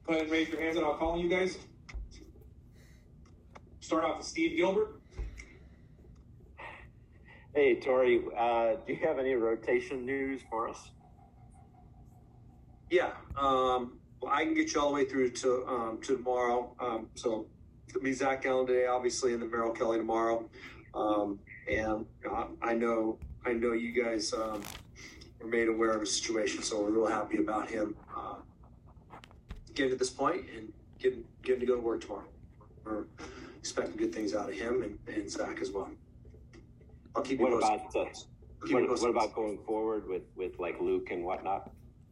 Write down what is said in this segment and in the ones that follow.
Go ahead and raise your hands and I'll call on you guys. Start off with Steve Gilbert. Hey, Tori, do you have any rotation news for us? Yeah, well, I can get you all the way through to tomorrow. So it'll be Zach Gallen today, obviously, and then Merrill Kelly tomorrow. And I know you guys were made aware of his situation, so we're real happy about him getting to this point and getting to go to work tomorrow. We're expecting good things out of him and Zach as well. I'll keep you posted. What about going forward with like Luke and whatnot?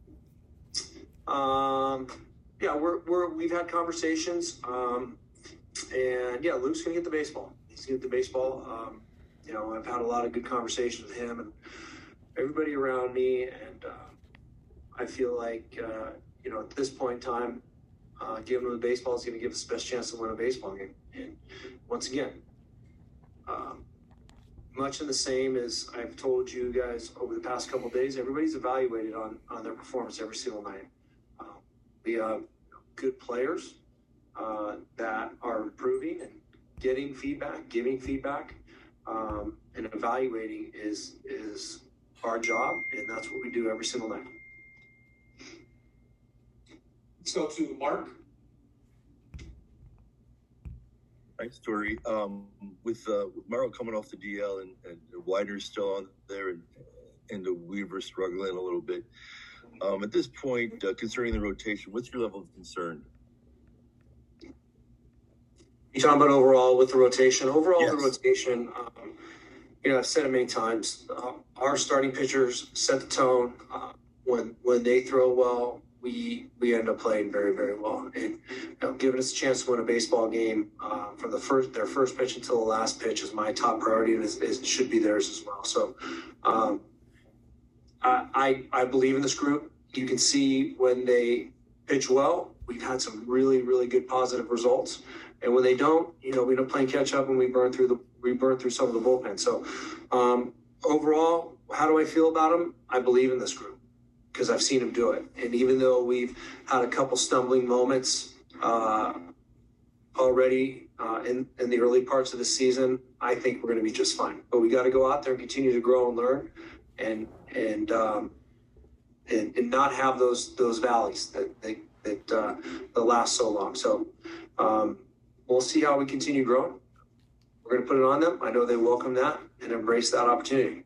Yeah, we've had conversations, and yeah, Luke's gonna get the baseball. He's gonna get the baseball. I've had a lot of good conversations with him and everybody around me, and I feel like at this point in time, giving him the baseball is gonna give us the best chance to win a baseball game. And once again, much in the same as I've told you guys over the past couple of days, everybody's evaluated on their performance every single night. We have good players that are improving and getting feedback, giving feedback, and evaluating is our job, and that's what we do every single night. Let's go to Mark. Thanks, Tori. With Merrill coming off the DL and Widener still on there and the Weaver struggling a little bit, at this point, concerning the rotation, what's your level of concern? You talking about overall with the rotation? Overall, yes. The rotation, I've said it many times. Our starting pitchers set the tone. When they throw well, we end up playing very, very well. And giving us a chance to win a baseball game from their first pitch until the last pitch is my top priority, and it should be theirs as well. So I believe in this group. You can see when they pitch well, we've had some really, really good positive results. And when they don't, we don't play catch up and we burn through some of the bullpen. So overall, how do I feel about them? I believe in this group because I've seen them do it. And even though we've had a couple stumbling moments already in the early parts of the season, I think we're going to be just fine. But we got to go out there and continue to grow and learn and not have those valleys that last so long. So we'll see how we continue growing. We're going to put it on them. I know they welcome that and embrace that opportunity.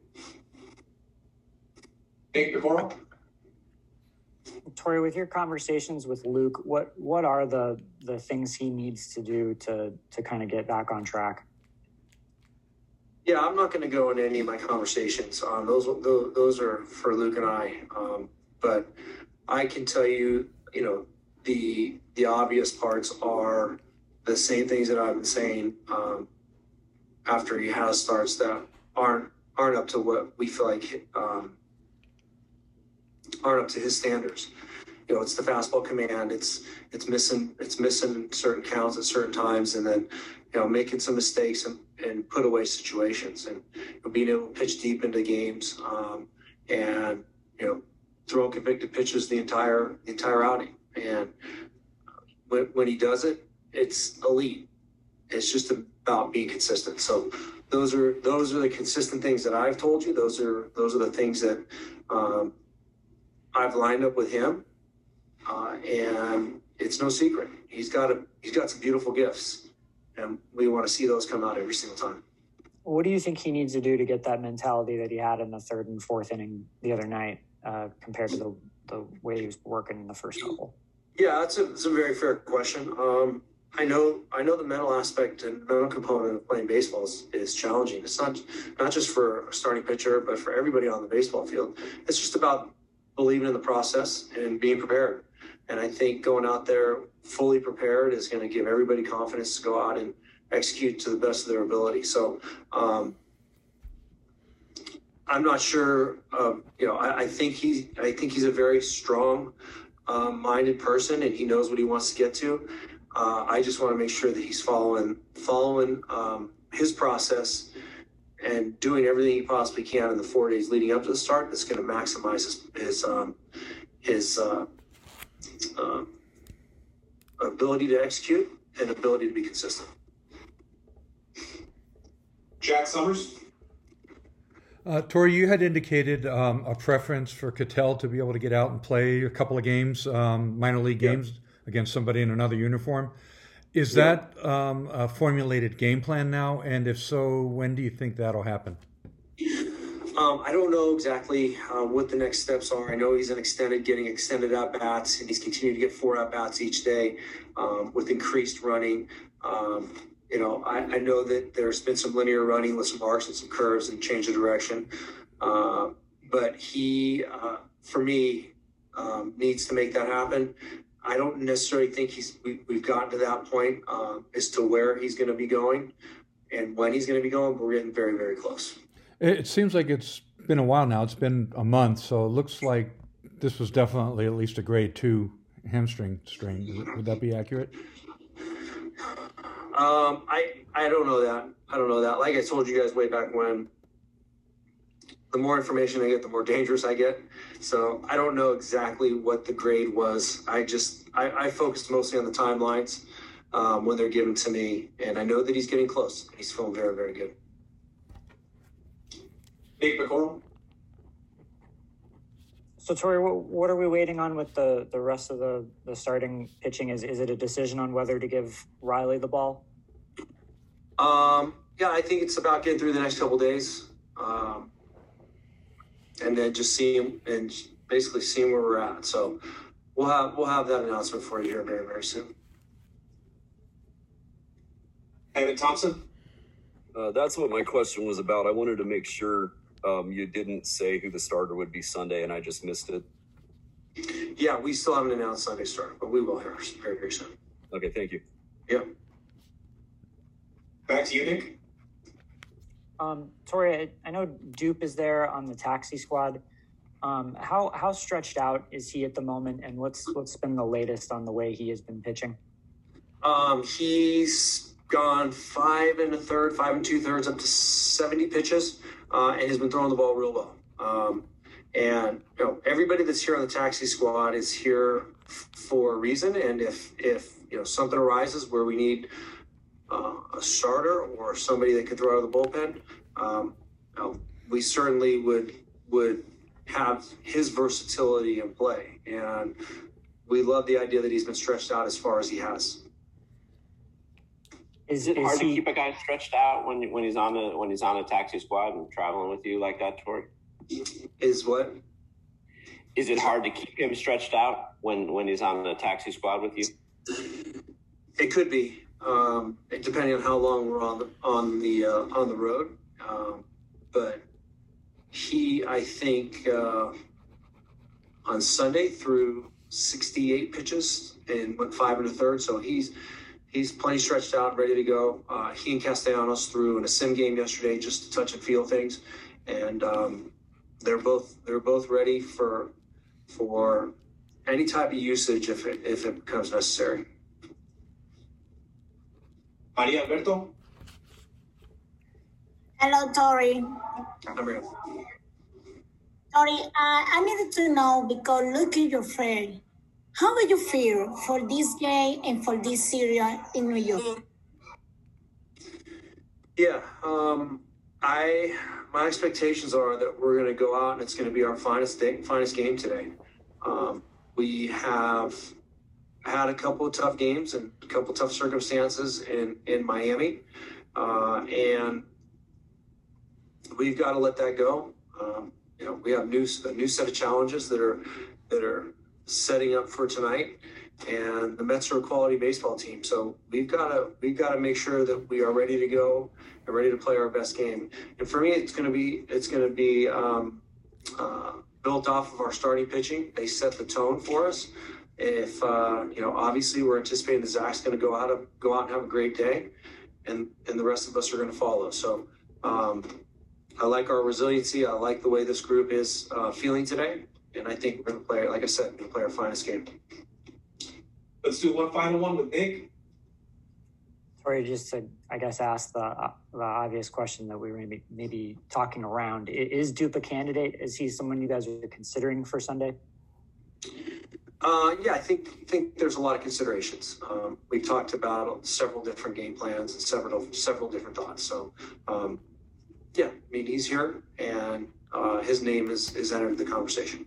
Nate Devereaux. Tori, with your conversations with Luke, what are the things he needs to do to kind of get back on track? Yeah, I'm not going to go into any of my conversations. Those are for Luke and I. But I can tell you, the obvious parts are the same things that I've been saying after he has starts that aren't up to what we feel like aren't up to his standards. It's the fastball command. It's missing certain counts at certain times, and then making some mistakes and put away situations, and being able to pitch deep into games, and throw convicted pitches the entire outing. And when he does it, it's elite. It's just about being consistent. So those are the consistent things that I've told you. Those are the things that I've lined up with him, and it's no secret. He's got some beautiful gifts, and we want to see those come out every single time. What do you think he needs to do to get that mentality that he had in the third and fourth inning the other night, compared to the way he was working in the first couple? Yeah, that's a very fair question. I know the mental aspect and mental component of playing baseball is challenging. It's not just for a starting pitcher, but for everybody on the baseball field. It's just about believing in the process and being prepared. And I think going out there fully prepared is going to give everybody confidence to go out and execute to the best of their ability. So I'm not sure. I think he's a very strong minded person, and he knows what he wants to get to. I just want to make sure that he's following his process and doing everything he possibly can in the 4 days leading up to the start that's going to maximize ability to execute and ability to be consistent. Jack Summers. Tori, you had indicated a preference for Cattell to be able to get out and play a couple of games, minor league games against somebody in another uniform. Is that a formulated game plan now? And if so, when do you think that'll happen? I don't know exactly what the next steps are. I know he's getting extended at-bats, and he's continuing to get 4 at-bats each day with increased running. I know that there's been some linear running with some arcs and some curves and change of direction. But he, for me, needs to make that happen. I don't necessarily think we've gotten to that point as to where he's going to be going and when he's going to be going, but we're getting very, very close. It seems like it's been a while now. It's been a month, so it looks like this was definitely at least a grade 2 hamstring strain. Would that be accurate? I don't know that. I don't know that. Like I told you guys way back when, the more information I get, the more dangerous I get. So I don't know exactly what the grade was. I focused mostly on the timelines when they're given to me, and I know that he's getting close. He's feeling very, very good. Nick McCorrell. So, Tori, what are we waiting on with the rest of the starting pitching? Is it a decision on whether to give Riley the ball? Yeah, I think it's about getting through the next couple of days, and then just seeing and basically seeing where we're at. So we'll have that announcement for you here very, very soon. Evan Thompson. That's what my question was about. I wanted to make sure you didn't say who the starter would be Sunday, and I just missed it. Yeah, we still haven't announced Sunday starter, but we will here very, very soon. Okay, thank you. Yeah. Back to you, Nick. Tori, I know Dupe is there on the taxi squad. How stretched out is he at the moment, and what's been the latest on the way he has been pitching? He's gone 5 2/3 up to 70 pitches, and has been throwing the ball real well. And everybody that's here on the taxi squad is here for a reason. And if something arises where we need a starter or somebody that can throw out of the bullpen, we certainly would have his versatility in play. And we love the idea that he's been stretched out as far as he has. Is it hard to keep a guy stretched out when he's on a taxi squad and traveling with you like that, Tori? Is what? Is it hard to keep him stretched out when he's on the taxi squad with you? It could be, depending on how long we're on the road. But he, I think, on Sunday threw 68 pitches and went 5 1/3. So he's plenty stretched out, ready to go. He and Castellanos threw in a sim game yesterday just to touch and feel things, and they're both ready for any type of usage if it becomes necessary. Maria Alberto. Hello, Tori. Maria. Tori, I needed to know, because look at your friend. How do you feel for this game and for this series in New York? Yeah, my expectations are that we're going to go out and it's going to be our finest game today. We have had a couple of tough games and a couple of tough circumstances in Miami, and we've got to let that go. We have a new set of challenges that are setting up for tonight, and the Mets are a quality baseball team. So we've got to make sure that we are ready to go and ready to play our best game. And for me, it's going to be built off of our starting pitching. They set the tone for us. If obviously we're anticipating that Zach's going to go out and have a great day, and the rest of us are going to follow. So I like our resiliency. I like the way this group is feeling today. And I think we're going to play, like I said, we're going to play our finest game. Let's do one final one with Nick. Tori, just to, I guess, ask the obvious question that we were maybe talking around. Is Dupe a candidate? Is he someone you guys are considering for Sunday? Yeah, I think there's a lot of considerations. We've talked about several different game plans and several different thoughts. So, yeah, I mean, he's here, and his name is entered the conversation.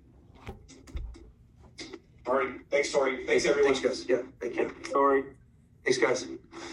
All right. Thanks, Tori. Thanks, everyone. Thanks, guys. Yeah, thank you. Sorry. Thanks, guys.